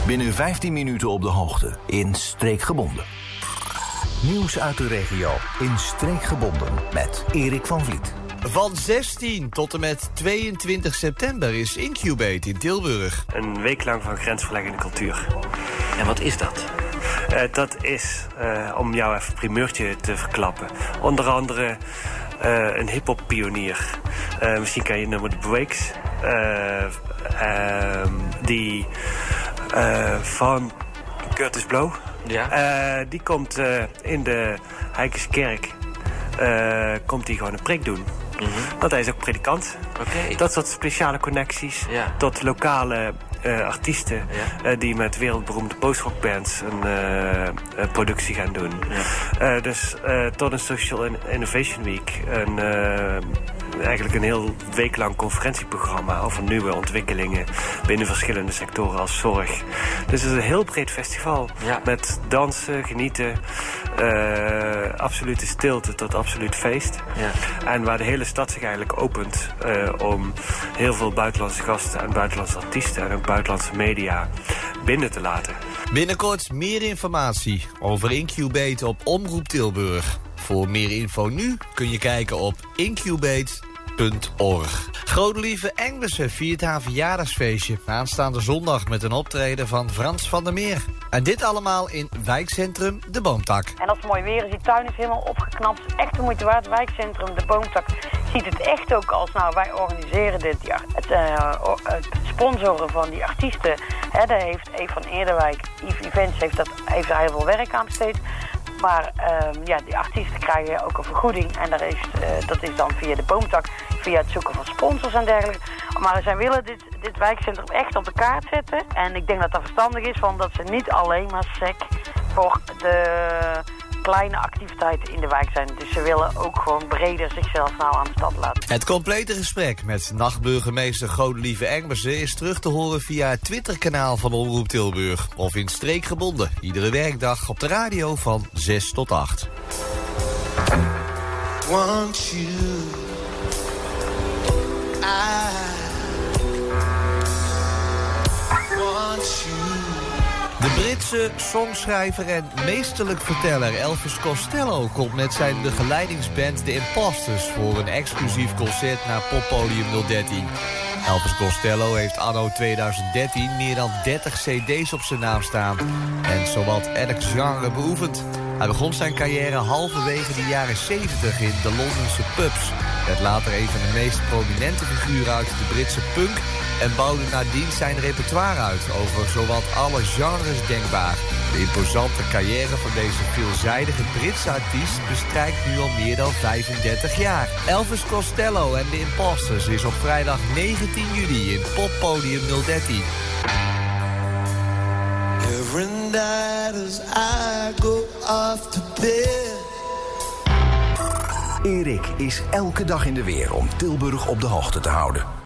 Binnen 15 minuten op de hoogte, in Streekgebonden. Nieuws uit de regio, in Streekgebonden, met Erik van Vliet. Van 16 tot en met 22 september is Incubate in Tilburg. Een week lang van grensverleggende cultuur. En wat is dat? Dat is, om jou even een primeurtje te verklappen, onder andere een hip-hop pionier. Misschien ken je het nummer The Breaks. Die van Curtis Blow. Ja. Die komt in de Heikenskerk komt die gewoon een preek doen. Mm-hmm. Want hij is ook predikant. Okay. Dat soort speciale connecties tot lokale artiesten die met wereldberoemde post-rock-bands een productie gaan doen. Ja. Dus tot een Social Innovation Week. Eigenlijk een heel weeklang conferentieprogramma over nieuwe ontwikkelingen binnen verschillende sectoren als zorg. Dus het is een heel breed festival met dansen, genieten, absolute stilte tot absoluut feest. Ja. En waar de hele stad zich eigenlijk opent om heel veel buitenlandse gasten en buitenlandse artiesten en ook buitenlandse media binnen te laten. Binnenkort meer informatie over Incubate op Omroep Tilburg. Voor meer info nu kun je kijken op incubate.org. Godelieve Engbersen viert haar verjaardagsfeestje aanstaande zondag met een optreden van Frans van der Meer. En dit allemaal in wijkcentrum De Boomtak. En als het mooi weer is, die tuin is helemaal opgeknapt. Echt de moeite waard. Wijkcentrum De Boomtak ziet het echt ook als, nou, wij organiseren dit. Het sponsoren van die artiesten. Daar heeft Eve van Eerderwijk, Eve Events, heeft daar heel veel werk aan besteed. Maar die artiesten krijgen ook een vergoeding. En dat is dan via de Boomtak, via het zoeken van sponsors en dergelijke. Maar zij willen dit wijkcentrum echt op de kaart zetten. En ik denk dat dat verstandig is, omdat ze niet alleen maar sec voor de kleine activiteiten in de wijk zijn. Dus ze willen ook gewoon breder zichzelf nou aan de stad laten. Het complete gesprek met nachtburgemeester Godelieve Engbersen is terug te horen via het Twitterkanaal van Omroep Tilburg. Of in Streekgebonden, iedere werkdag op de radio van 6 tot 8. Want you, I want you. De Britse songschrijver en meesterlijk verteller Elvis Costello komt met zijn begeleidingsband The Imposters voor een exclusief concert naar Poppodium 013. Elvis Costello heeft anno 2013 meer dan 30 cd's op zijn naam staan en zowat elk genre beoefend. Hij begon zijn carrière halverwege de jaren 70 in de Londense pubs. Werd later een van de meest prominente figuren uit de Britse punk en bouwde nadien zijn repertoire uit over zowat alle genres denkbaar. De imposante carrière van deze veelzijdige Britse artiest bestrijkt nu al meer dan 35 jaar. Elvis Costello en The Imposters is op vrijdag 19 juli in Poppodium 013. Every night as I go off to bed. Erik is elke dag in de weer om Tilburg op de hoogte te houden.